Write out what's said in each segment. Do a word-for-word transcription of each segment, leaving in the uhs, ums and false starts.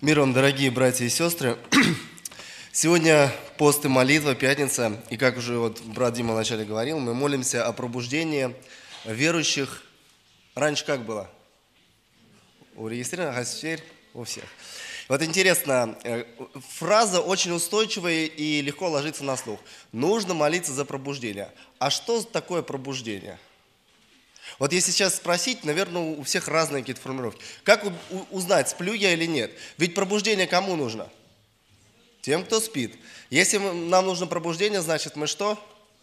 Мир вам, дорогие братья и сестры. Сегодня пост и молитва, пятница. И как уже вот брат Дима вначале говорил, мы молимся о пробуждении верующих. Раньше как было? У регистрированных, а теперь у всех. Вот интересно, фраза очень устойчивая и легко ложится на слух. Нужно молиться за пробуждение. А что такое пробуждение? Вот если сейчас спросить, наверное, у всех разные какие-то формулировки. Как узнать, сплю я или нет? Ведь пробуждение кому нужно? Тем, кто спит. Если нам нужно пробуждение, значит мы что?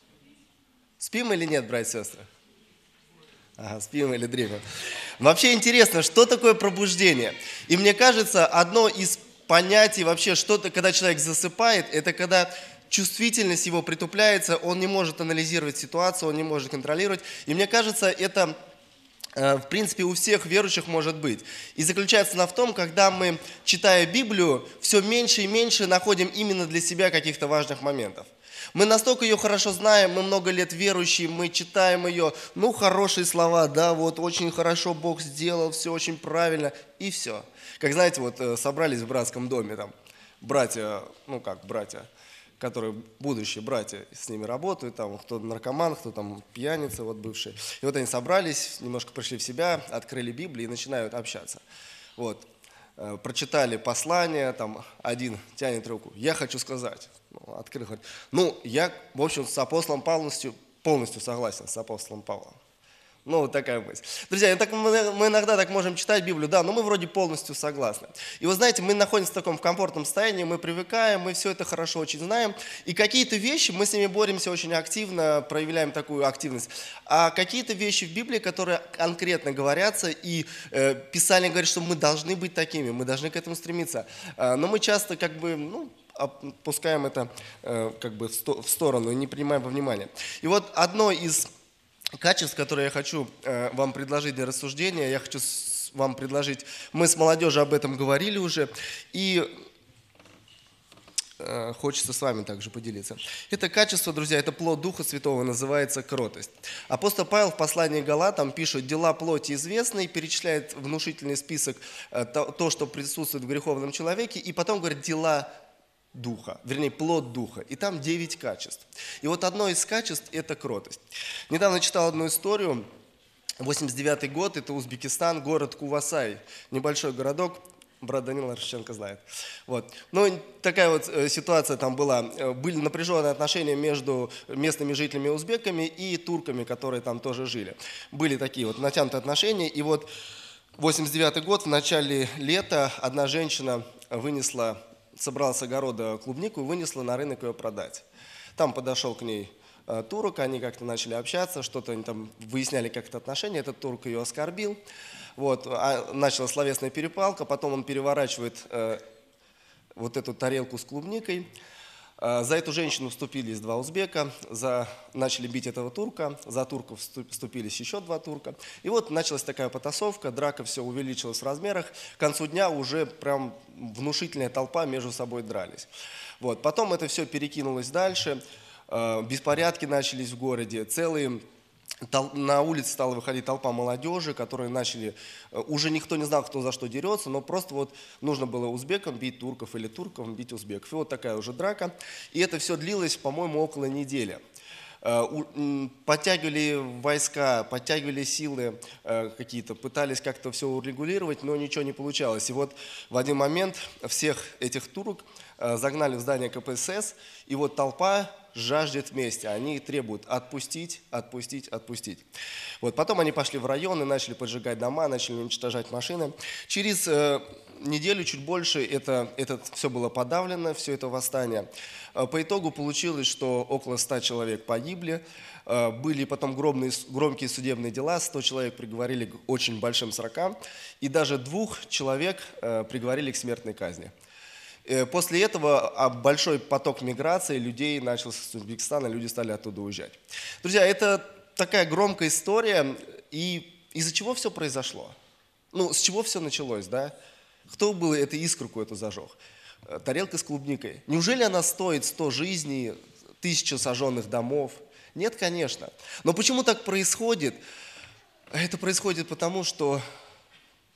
Спим или нет, братья и сестры? Ага, спим или дремем. Вообще интересно, что такое пробуждение? И мне кажется, одно из понятий вообще, что-то, когда человек засыпает, это когда чувствительность его притупляется, он не может анализировать ситуацию, он не может контролировать. И мне кажется, это, в принципе, у всех верующих может быть. И заключается она в том, когда мы, читая Библию, все меньше и меньше находим именно для себя каких-то важных моментов. Мы настолько ее хорошо знаем, мы много лет верующие, мы читаем ее, ну, хорошие слова, да, вот, очень хорошо Бог сделал, все очень правильно, и все. Как, знаете, вот собрались в братском доме, там, братья, ну, как братья, которые будущие братья с ними работают, там кто наркоман, кто там пьяница, вот бывшие. И вот они собрались, немножко пришли в себя, открыли Библию и начинают общаться. Вот. Прочитали послание, там один тянет руку, я хочу сказать. Ну, открыл, говорит, ну, я, в общем, с апостолом полностью, полностью согласен с апостолом Павлом. Ну, вот такая мысль. Друзья, так мы, мы иногда так можем читать Библию, да, но мы вроде полностью согласны. И вы знаете, мы находимся в таком комфортном состоянии, мы привыкаем, мы все это хорошо очень знаем. И какие-то вещи, мы с ними боремся очень активно, проявляем такую активность. А какие-то вещи в Библии, которые конкретно говорятся, и э, Писание говорит, что мы должны быть такими, мы должны к этому стремиться. Э, но мы часто как бы, ну, опускаем это э, как бы в, сто, в сторону и не принимаем во внимание. И вот одно из качеств, которые я хочу э, вам предложить для рассуждения, я хочу с, вам предложить, мы с молодежью об этом говорили уже, и э, хочется с вами также поделиться. Это качество, друзья, это плод Духа Святого, называется кротость. Апостол Павел в послании к Галатам пишет, дела плоти известны, и перечисляет внушительный список э, то, то, что присутствует в греховном человеке, и потом говорит, дела Духа, вернее, плод Духа. И там девять качеств. И вот одно из качеств – это кротость. Недавно читал одну историю. восемьдесят девятый год, это Узбекистан, город Кувасай. Небольшой городок, брат Данил Аршиченко знает. Вот. Ну, такая вот ситуация там была. Были напряженные отношения между местными жителями узбеками и турками, которые там тоже жили. Были такие вот натянутые отношения. И вот восемьдесят девятый год, в начале лета, одна женщина вынесла собрала с огорода клубнику и вынесла на рынок ее продать. Там подошел к ней э, турок, они как-то начали общаться, что-то они там выясняли как-то отношения, этот турок ее оскорбил. Вот, а, началась словесная перепалка, потом он переворачивает э, вот эту тарелку с клубникой. Э, за эту женщину вступились два узбека, за, начали бить этого турка, за турков вступились еще два турка. И вот началась такая потасовка, драка все увеличилась в размерах. К концу дня уже прям внушительная толпа между собой дрались. Вот. Потом это все перекинулось дальше, э, беспорядки начались в городе, целые... На улице стала выходить толпа молодежи, которые начали, уже никто не знал, кто за что дерется, но просто вот нужно было узбекам бить турков или туркам бить узбеков. И вот такая уже драка. И это все длилось, по-моему, около недели. Подтягивали войска, подтягивали силы какие-то, пытались как-то все урегулировать, но ничего не получалось. И вот в один момент всех этих турок загнали в здание ка пэ эс эс, и вот толпа жаждет мести. Они требуют отпустить, отпустить, отпустить. Вот потом они пошли в район и начали поджигать дома, начали уничтожать машины. Через э, неделю, чуть больше, это, это все было подавлено, все это восстание. По итогу получилось, что около ста человек погибли. Были потом громные, громкие судебные дела, сто человек приговорили к очень большим срокам, и даже двух человек э, приговорили к смертной казни. После этого большой поток миграции людей начался с Узбекистана, люди стали оттуда уезжать. Друзья, это такая громкая история, и из-за чего все произошло? Ну, с чего все началось, да? Кто был эту искру какую-то зажег? Тарелка с клубникой. Неужели она стоит сто жизней, тысячу сожженных домов? Нет, конечно. Но почему так происходит? Это происходит потому, что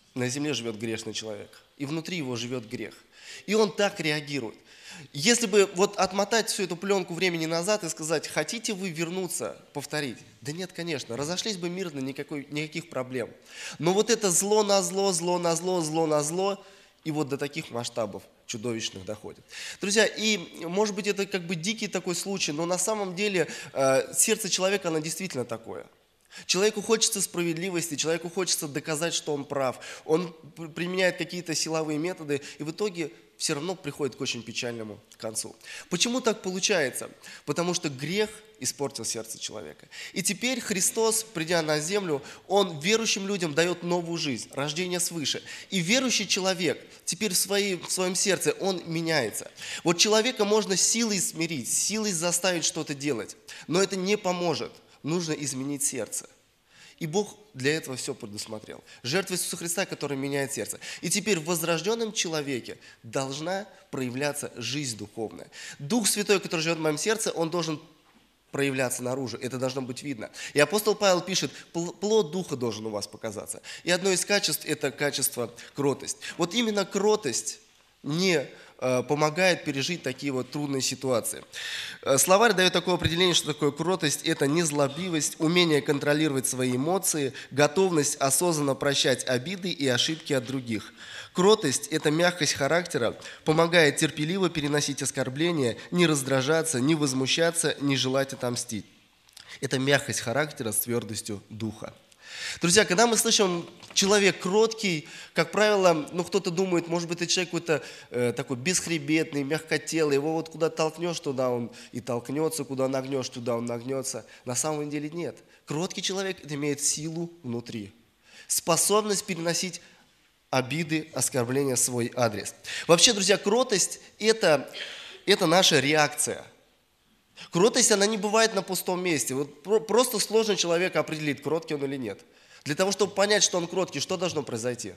на земле живет грешный человек, и внутри его живет грех. И он так реагирует. Если бы вот отмотать всю эту пленку времени назад и сказать, хотите вы вернуться, повторить? Да нет, конечно, разошлись бы мирно, никакой, никаких проблем. Но вот это зло на зло, зло на зло, зло на зло, и вот до таких масштабов чудовищных доходит. Друзья, и может быть это как бы дикий такой случай, но на самом деле э, сердце человека, оно действительно такое. Человеку хочется справедливости, человеку хочется доказать, что он прав. Он применяет какие-то силовые методы, и в итоге все равно приходит к очень печальному концу. Почему так получается? Потому что грех испортил сердце человека. И теперь Христос, придя на землю, Он верующим людям дает новую жизнь, рождение свыше. И верующий человек теперь в, своей, в своем сердце, он меняется. Вот человека можно силой смирить, силой заставить что-то делать, но это не поможет. Нужно изменить сердце. И Бог для этого все предусмотрел. Жертва Иисуса Христа, которая меняет сердце. И теперь в возрожденном человеке должна проявляться жизнь духовная. Дух Святой, который живет в моем сердце, он должен проявляться наружу. Это должно быть видно. И апостол Павел пишет, плод Духа должен у вас показаться. И одно из качеств – это качество кротость. Вот именно кротость не помогает пережить такие вот трудные ситуации. Словарь дает такое определение, что такое кротость. Это незлобивость, умение контролировать свои эмоции, готовность осознанно прощать обиды и ошибки от других. Кротость – это мягкость характера, помогает терпеливо переносить оскорбления, не раздражаться, не возмущаться, не желать отомстить. Это мягкость характера с твердостью духа. Друзья, когда мы слышим «человек кроткий», как правило, ну кто-то думает, может быть, это человек какой-то э, такой бесхребетный, мягкотелый, его вот куда толкнешь, туда он и толкнется, куда нагнешь, туда он нагнется. На самом деле нет. Кроткий человек имеет силу внутри, способность переносить обиды, оскорбления в свой адрес. Вообще, друзья, кротость – это, это наша реакция. Кротость, она не бывает на пустом месте. Вот просто сложно человека определить, кроткий он или нет. Для того, чтобы понять, что он кроткий, что должно произойти?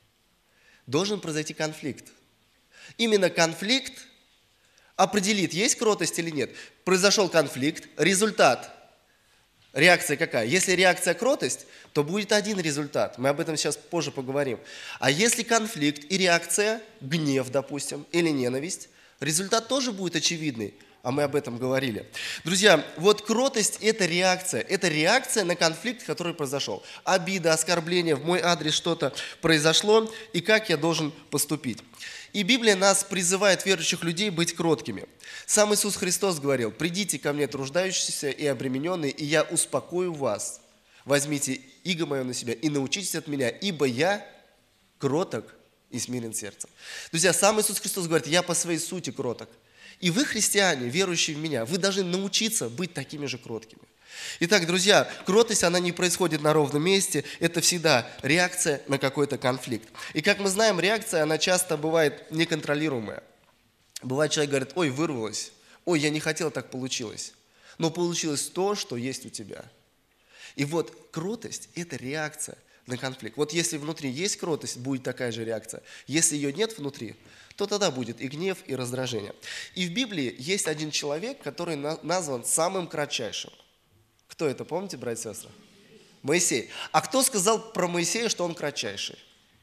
Должен произойти конфликт. Именно конфликт определит, есть кротость или нет. Произошел конфликт, результат. Реакция какая? Если реакция кротость, то будет один результат. Мы об этом сейчас позже поговорим. А если конфликт и реакция, гнев, допустим, или ненависть, результат тоже будет очевидный. А мы об этом говорили. Друзья, вот кротость – это реакция. Это реакция на конфликт, который произошел. Обида, оскорбление, в мой адрес что-то произошло, и как я должен поступить. И Библия нас призывает, верующих людей, быть кроткими. Сам Иисус Христос говорил: «Придите ко мне, труждающиеся и обремененные, и я успокою вас. Возьмите иго мое на себя и научитесь от меня, ибо я кроток и смирен сердцем». Друзья, сам Иисус Христос говорит: «Я по своей сути кроток». И вы, христиане, верующие в меня, вы должны научиться быть такими же кроткими. Итак, друзья, кротость, она не происходит на ровном месте, это всегда реакция на какой-то конфликт. И как мы знаем, реакция, она часто бывает неконтролируемая. Бывает, человек говорит: ой, вырвалось, ой, я не хотел, так получилось. Но получилось то, что есть у тебя. И вот кротость – это реакция на конфликт. Вот если внутри есть кротость, будет такая же реакция. Если ее нет внутри, то тогда будет и гнев, и раздражение. И в Библии есть один человек, который назван самым кратчайшим. Кто это, помните, братья и сестры? Моисей. А кто сказал про Моисея, что он кратчайший?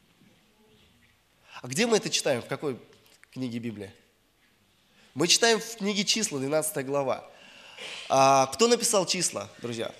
А где мы это читаем? В какой книге Библии? Мы читаем в книге Числа, двенадцатая глава. А кто написал числа, друзья?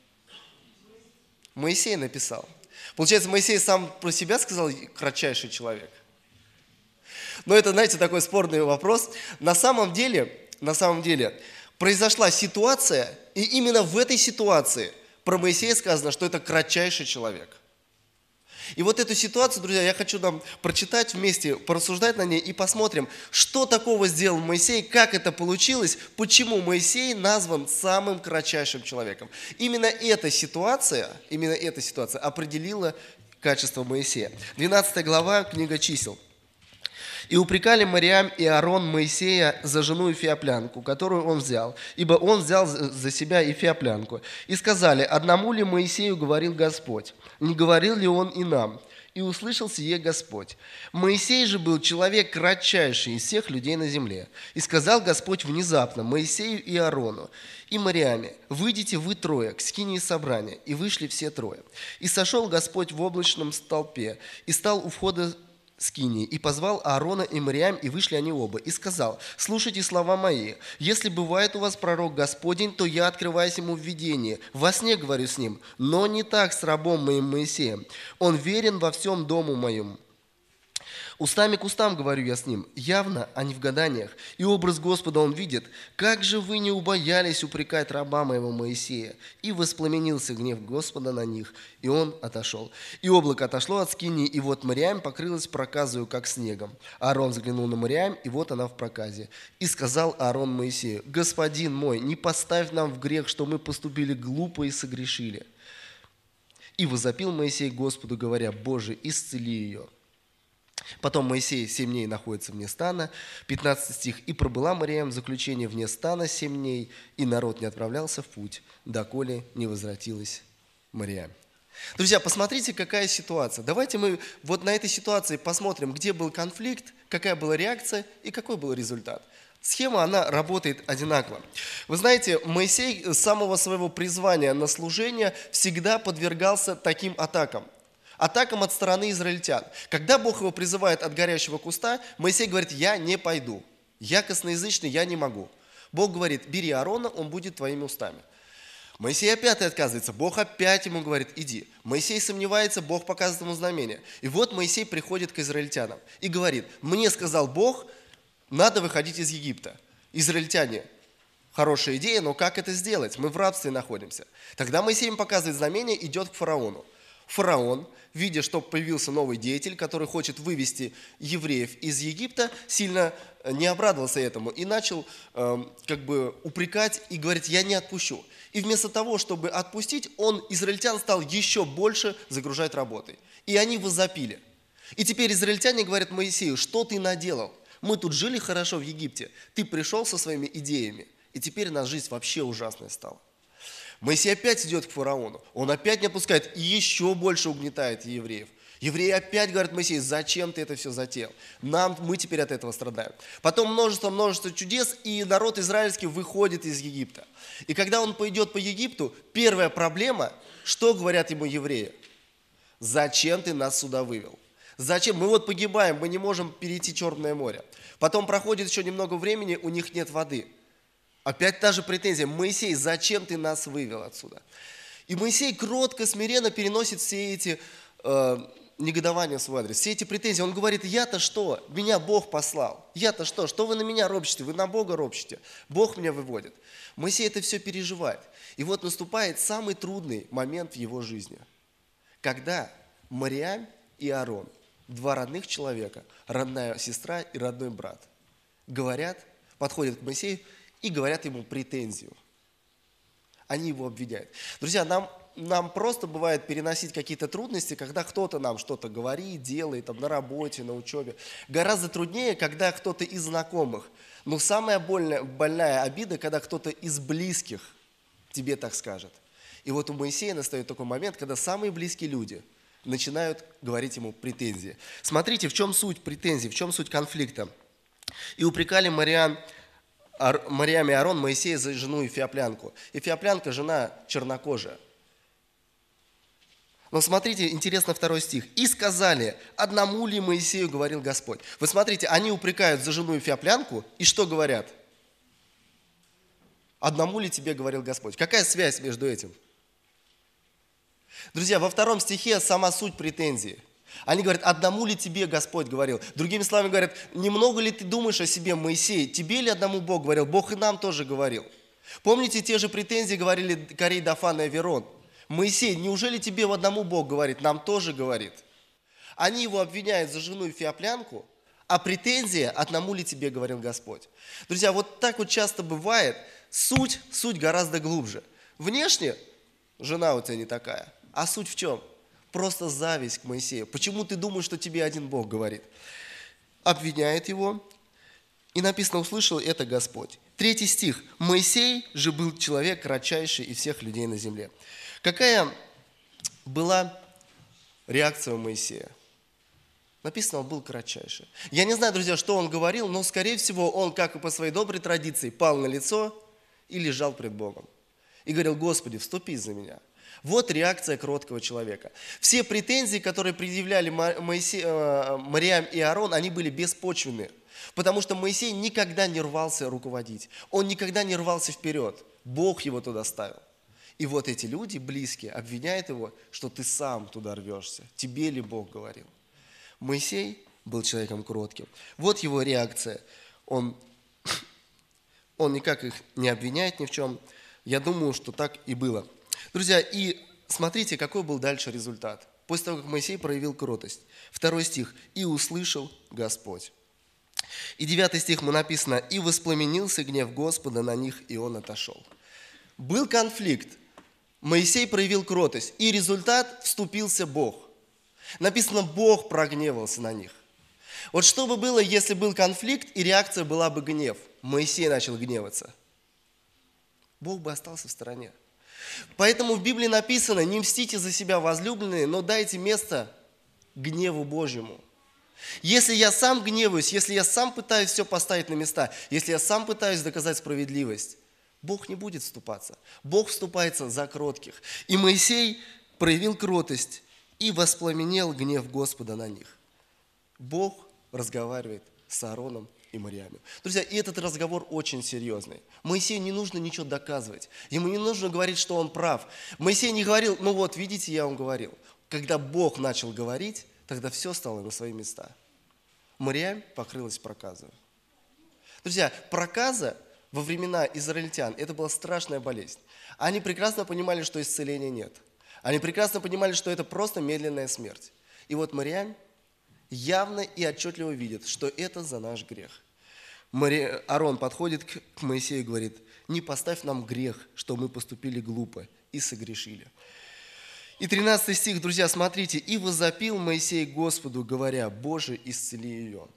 Моисей написал. Получается, Моисей сам про себя сказал кратчайший человек. Но это, знаете, такой спорный вопрос. На самом деле, на самом деле, произошла ситуация, и именно в этой ситуации про Моисея сказано, что это кратчайший человек. И вот эту ситуацию, друзья, я хочу нам прочитать вместе, порассуждать на ней и посмотрим, что такого сделал Моисей, как это получилось, почему Моисей назван самым кратчайшим человеком. Именно эта ситуация, именно эта ситуация определила качество Моисея. двенадцатая глава, книга Чисел. «И упрекали Мариам и Аарон Моисея за жену Эфиоплянку, которую он взял, ибо он взял за себя Эфиоплянку. И сказали: одному ли Моисею говорил Господь? Не говорил ли он и нам? и услышал сие Господь. Моисей же был человек кратчайший из всех людей на земле. И сказал Господь внезапно Моисею и Аарону и Мариаме: выйдите вы трое к скинии собрания. И вышли все трое. И сошел Господь в облачном столпе, и стал у входа скинии, и позвал Аарона и Мариам, и вышли они оба, и сказал: слушайте слова мои, если бывает у вас пророк Господень, то я открываюсь ему в видении, во сне говорю с ним, но не так с рабом моим Моисеем, он верен во всем дому моему. Устами к устам говорю я с ним, явно, а не в гаданиях, и образ Господа он видит. Как же вы не убоялись упрекать раба моего Моисея? И воспламенился гнев Господа на них, и он отошел. И облако отошло от скинии, и вот Мариам покрылась проказою, как снегом. Аарон взглянул на Мариам, и вот она в проказе. И сказал Аарон Моисею: господин мой, не поставь нам в грех, что мы поступили глупо и согрешили. И возопил Моисей Господу, говоря: Боже, исцели ее. Потом Моисей семь дней находится вне стана, пятнадцатый стих, «И пробыла Мариам в заключении вне стана семь дней, и народ не отправлялся в путь, доколе не возвратилась Мариам». Друзья, посмотрите, какая ситуация. Давайте мы вот на этой ситуации посмотрим, где был конфликт, какая была реакция и какой был результат. Схема, она работает одинаково. Вы знаете, Моисей с самого своего призвания на служение всегда подвергался таким атакам. Атакам от стороны израильтян. Когда Бог его призывает от горящего куста, Моисей говорит: я не пойду, я косноязычный, я не могу. Бог говорит: бери Аарона, он будет твоими устами. Моисей опять отказывается, Бог опять ему говорит: иди. Моисей сомневается, Бог показывает ему знамение. И вот Моисей приходит к израильтянам и говорит: мне сказал Бог, надо выходить из Египта. Израильтяне: хорошая идея, но как это сделать? Мы в рабстве находимся. Тогда Моисей им показывает знамение, идет к фараону. Фараон, видя, что появился новый деятель, который хочет вывести евреев из Египта, сильно не обрадовался этому и начал э, как бы упрекать и говорить: я не отпущу. И вместо того, чтобы отпустить, он израильтян стал еще больше загружать работой. И они возопили. И теперь израильтяне говорят Моисею: что ты наделал? Мы тут жили хорошо в Египте, ты пришел со своими идеями, и теперь наша жизнь вообще ужасная стала. Моисей опять идет к фараону, он опять не отпускает и еще больше угнетает евреев. Евреи опять говорят Моисею: зачем ты это все затеял? Нам, мы теперь от этого страдаем. Потом множество-множество чудес, и народ израильский выходит из Египта. И когда он пойдет по Египту, первая проблема, что говорят ему евреи? Зачем ты нас сюда вывел? Зачем? Мы вот погибаем, мы не можем перейти Черное море. Потом проходит еще немного времени, у них нет воды. Опять та же претензия: Моисей, зачем ты нас вывел отсюда? И Моисей кротко, смиренно переносит все эти э, негодования в свой адрес, все эти претензии. Он говорит: я-то что? Меня Бог послал. Я-то что? Что вы на меня ропщите? Вы на Бога ропщите. Бог меня выводит. Моисей это все переживает. И вот наступает самый трудный момент в его жизни. Когда Мариам и Аарон, два родных человека, родная сестра и родной брат, говорят, подходят к Моисею и говорят ему претензию. Они его обвиняют. Друзья, нам, нам просто бывает переносить какие-то трудности, когда кто-то нам что-то говорит, делает, там, на работе, на учебе. Гораздо труднее, когда кто-то из знакомых. Но самая больная, больная обида, когда кто-то из близких тебе так скажет. И вот у Моисея настает такой момент, когда самые близкие люди начинают говорить ему претензии. Смотрите, в чем суть претензий, в чем суть конфликта. И упрекали Мариам, Мариам и Аарон Моисея за жену Эфиоплянку. Эфиоплянка – жена чернокожая. Но смотрите, интересно второй стих. «И сказали, одному ли Моисею говорил Господь». Вы смотрите, они упрекают за жену Эфиоплянку, и что говорят? Одному ли тебе говорил Господь? Какая связь между этим? Друзья, во втором стихе сама суть претензии. Они говорят: одному ли тебе Господь говорил? Другими словами говорят: немного ли ты думаешь о себе, Моисей? Тебе ли одному Бог говорил? Бог и нам тоже говорил. Помните, те же претензии говорили Корей, Дафан и Аверон? Моисей, неужели тебе в одному Бог говорит? Нам тоже говорит. Они его обвиняют за жену Эфиоплянку, а претензия: одному ли тебе говорил Господь? Друзья, вот так вот часто бывает. Суть, суть гораздо глубже. Внешне жена у тебя не такая, а суть в чем? Просто зависть к Моисею. Почему ты думаешь, что тебе один Бог говорит? Обвиняет его. И написано: услышал это Господь. Третий стих. Моисей же был человек кратчайший из всех людей на земле. Какая была реакция у Моисея? Написано, он был кратчайший. Я не знаю, друзья, что он говорил, но, скорее всего, он, как и по своей доброй традиции, пал на лицо и лежал пред Богом. И говорил: Господи, вступи за меня. Вот реакция кроткого человека. Все претензии, которые предъявляли Моисей, Мариам и Аарон, они были беспочвенны. Потому что Моисей никогда не рвался руководить. Он никогда не рвался вперед. Бог его туда ставил. И вот эти люди, близкие, обвиняют его, что ты сам туда рвешься. Тебе ли Бог говорил? Моисей был человеком кротким. Вот его реакция. Он, он никак их не обвиняет ни в чем. Я думаю, что так и было. Друзья, и смотрите, какой был дальше результат. После того, как Моисей проявил кротость. Второй стих. «И услышал Господь». И девятый стих мы написано: «И воспламенился гнев Господа на них, и он отошел». Был конфликт. Моисей проявил кротость. И результат — вступился Бог. Написано, Бог прогневался на них. Вот что бы было, если был конфликт, и реакция была бы гнев? Моисей начал гневаться. Бог бы остался в стороне. Поэтому в Библии написано: не мстите за себя, возлюбленные, но дайте место гневу Божьему. Если я сам гневаюсь, если я сам пытаюсь все поставить на места, если я сам пытаюсь доказать справедливость, Бог не будет вступаться. Бог вступается за кротких. И Моисей проявил кротость и воспламенел гнев Господа на них. Бог разговаривает с Аароном и Мариамом. Друзья, и этот разговор очень серьезный. Моисею не нужно ничего доказывать. Ему не нужно говорить, что он прав. Моисей не говорил: ну вот, видите, я вам говорил. Когда Бог начал говорить, тогда все стало на свои места. Мариам покрылась проказой. Друзья, проказа во времена израильтян – это была страшная болезнь. Они прекрасно понимали, что исцеления нет. Они прекрасно понимали, что это просто медленная смерть. И вот Мариам явно и отчетливо видит, что это за наш грех. Мари... Аарон подходит к Моисею и говорит: не поставь нам грех, что мы поступили глупо и согрешили. И тринадцатый стих, друзья, смотрите. «И возопил Моисей Господу, говоря: Боже, исцели ее».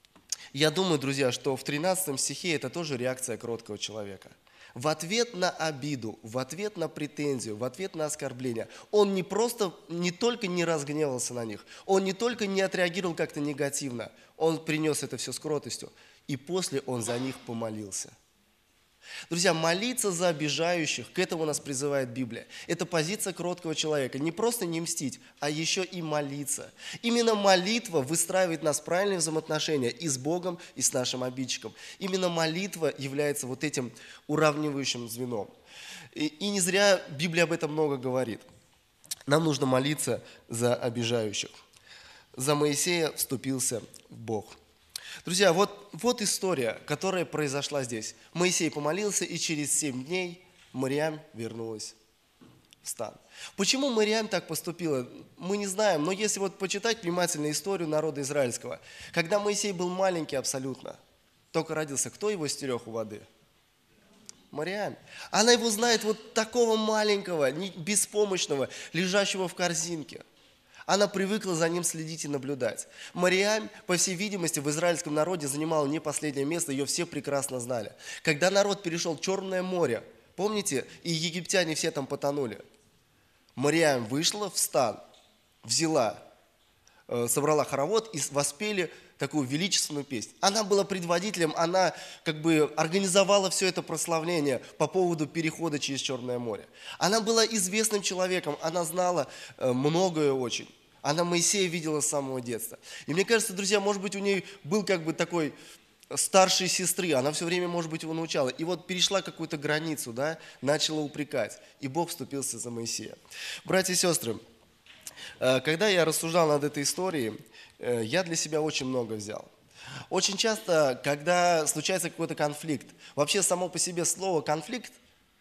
Я думаю, друзья, что в тринадцатом стихе это тоже реакция кроткого человека. В ответ на обиду, в ответ на претензию, в ответ на оскорбление, он не просто, не только не разгневался на них, он не только не отреагировал как-то негативно, он принес это все с кротостью, и после он за них помолился. Друзья, молиться за обижающих, к этому нас призывает Библия. Это позиция кроткого человека. Не просто не мстить, а еще и молиться. Именно молитва выстраивает нас в правильные взаимоотношения и с Богом, и с нашим обидчиком. Именно молитва является вот этим уравнивающим звеном. И, и не зря Библия об этом много говорит. Нам нужно молиться за обижающих. За Моисея вступился Бог. Друзья, вот, вот история, которая произошла здесь. Моисей помолился, и через семь дней Мариам вернулась в стан. Почему Мариам так поступила, мы не знаем, но если вот почитать внимательно историю народа израильского, когда Моисей был маленький абсолютно, только родился, кто его стерег у воды? Мариам. Она его знает вот такого маленького, беспомощного, лежащего в корзинке. Она привыкла за ним следить и наблюдать. Мариам, по всей видимости, в израильском народе занимала не последнее место, ее все прекрасно знали. Когда народ перешел Черное море, помните, и египтяне все там потонули, Мариам вышла в стан, взяла, собрала хоровод и воспели такую величественную песнь. Она была предводителем, она как бы организовала все это прославление по поводу перехода через Черное море. Она была известным человеком, она знала многое очень. Она Моисея видела с самого детства. И мне кажется, друзья, может быть, у нее был как бы такой старшей сестры, она все время, может быть, его научала. И вот перешла какую-то границу, да, начала упрекать. И Бог вступился за Моисея. Братья и сестры, когда я рассуждал над этой историей, я для себя очень много взял. Очень часто, когда случается какой-то конфликт, вообще само по себе слово «конфликт»,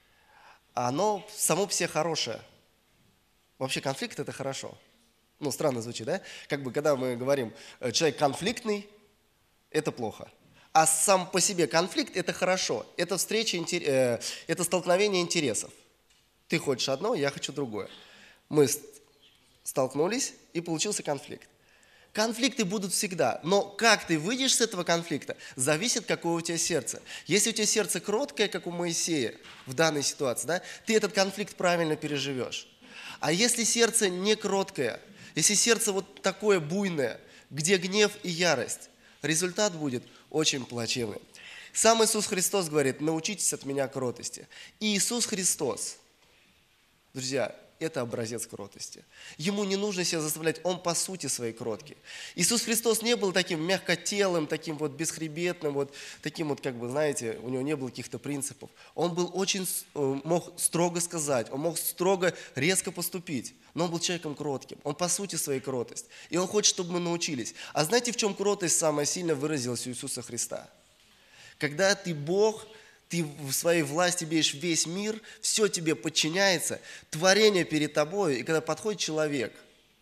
оно само по себе хорошее. Вообще конфликт – это хорошо. Ну, странно звучит, да? Как бы, когда мы говорим, человек конфликтный – это плохо. А сам по себе конфликт – это хорошо. Это встреча, это столкновение интересов. Ты хочешь одно, я хочу другое. Мы столкнулись, и получился конфликт. Конфликты будут всегда, но как ты выйдешь с этого конфликта, зависит, какое у тебя сердце. Если у тебя сердце кроткое, как у Моисея в данной ситуации, да, ты этот конфликт правильно переживешь. А если сердце не кроткое, если сердце вот такое буйное, где гнев и ярость. Результат будет очень плачевный. Сам Иисус Христос говорит: научитесь от меня кротости. И Иисус Христос, друзья, это образец кротости. Ему не нужно себя заставлять, Он по сути своей кроткий. Иисус Христос не был таким мягкотелым, таким вот бесхребетным, вот таким вот, как бы, знаете, у него не было каких-то принципов. Он был очень, мог строго сказать, он мог строго, резко поступить, но он был человеком кротким. Он по сути своей кротость. И он хочет, чтобы мы научились. А знаете, в чем кротость самая сильно выразилась у Иисуса Христа? Когда ты Бог, ты в своей власти имеешь весь мир, все тебе подчиняется, творение перед тобой, и когда подходит человек,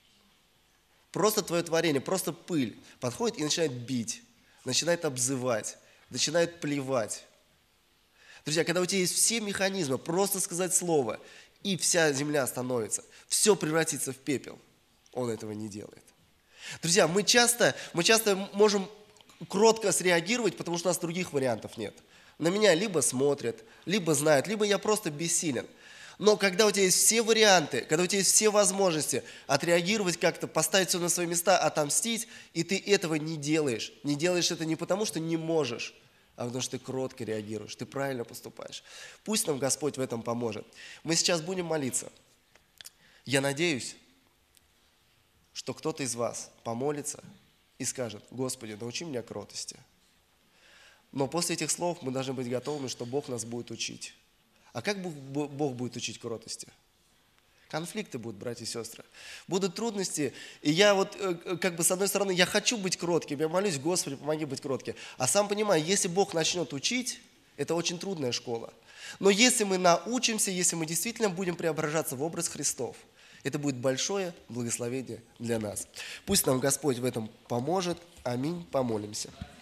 просто твое творение, просто пыль, подходит и начинает бить, начинает обзывать, начинает плевать. Друзья, когда у тебя есть все механизмы, просто сказать слово, и вся земля становится, все превратится в пепел, он этого не делает. Друзья, мы часто, мы часто можем кротко среагировать, потому что у нас других вариантов нет. На меня либо смотрят, либо знают, либо я просто бессилен. Но когда у тебя есть все варианты, когда у тебя есть все возможности отреагировать как-то, поставить все на свои места, отомстить, и ты этого не делаешь. Не делаешь это не потому, что не можешь, а потому что ты кротко реагируешь, ты правильно поступаешь. Пусть нам Господь в этом поможет. Мы сейчас будем молиться. Я надеюсь, что кто-то из вас помолится и скажет: Господи, научи меня кротости. Но после этих слов мы должны быть готовыми, что Бог нас будет учить. А как Бог будет учить кротости? Конфликты будут, братья и сестры. Будут трудности. И я вот, как бы, с одной стороны, я хочу быть кротким. Я молюсь: Господи, помоги быть кротким. А сам понимаю, если Бог начнет учить, это очень трудная школа. Но если мы научимся, если мы действительно будем преображаться в образ Христов, это будет большое благословение для нас. Пусть нам Господь в этом поможет. Аминь. Помолимся.